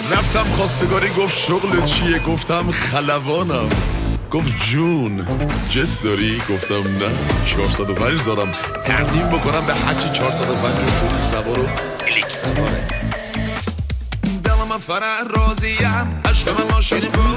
رفتم خواستگاری گفت شغلت چیه؟ گفتم خلبانم. گفت جون جس داری؟ گفتم نه 405 دارم تقدیم بکنم به هرچی 405 شوخی سوار و کلیک سواره. دلم من فرح راضیم عشق من ماشین بود